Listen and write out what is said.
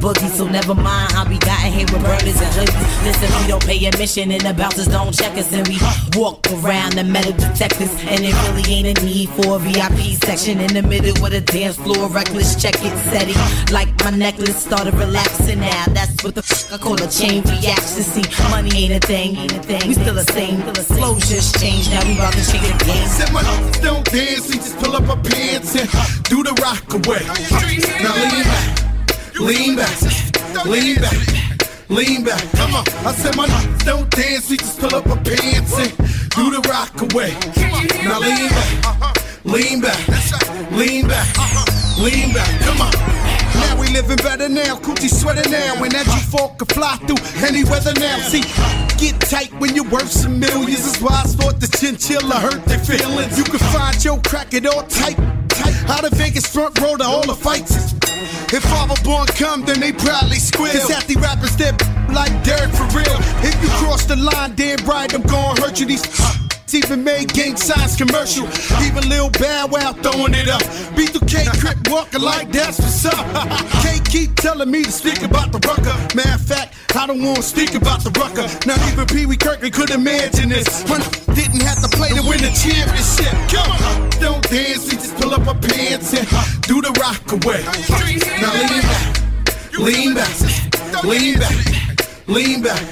boogie, so never mind how we got in here with burners and hoodies. Listen, we don't pay admission and the bouncers don't check us, and we walk around the metal detectors, and it really ain't a need for a VIP section in the middle with a dance floor. Reckless, check it, set it like my necklace started relaxing now. That's what the fuck I call a chain reaction. See, money ain't a thing, we still the same. Flow just changed, now we about to change the game. Said my don't dance, we just pull up our pants and do the rock away. Now lean back, lean back, lean back. Come on, I said my don't dance, we just pull up our pants and do the rock away. Now lean back, lean back, lean back, lean back. Come on. Now we living better now, coochie sweater now, and that G4 can fly through any weather now. See, get tight when you're worth some millions. That's why I thought the chinchilla hurt their feelings. You can find your crack it all tight. Out of Vegas front row to all the fights. If Father Born come, then they proudly squeal. Cause half the rappers, they're like Derek for real. If you cross the line, damn right, I'm gonna hurt you. These even made gang signs commercial. Even Lil Bow Wow throwing it up. B2K Crip walking like that's what's up. K keep telling me to speak about the rucker. Matter of fact, I don't want to speak about the rucker. Not even Pee Wee Kirkland could imagine this. When didn't have to play to win the championship. Come on, don't dance, we just pull up our pants and do the rock away. Now lean back, lean back, lean back, lean back.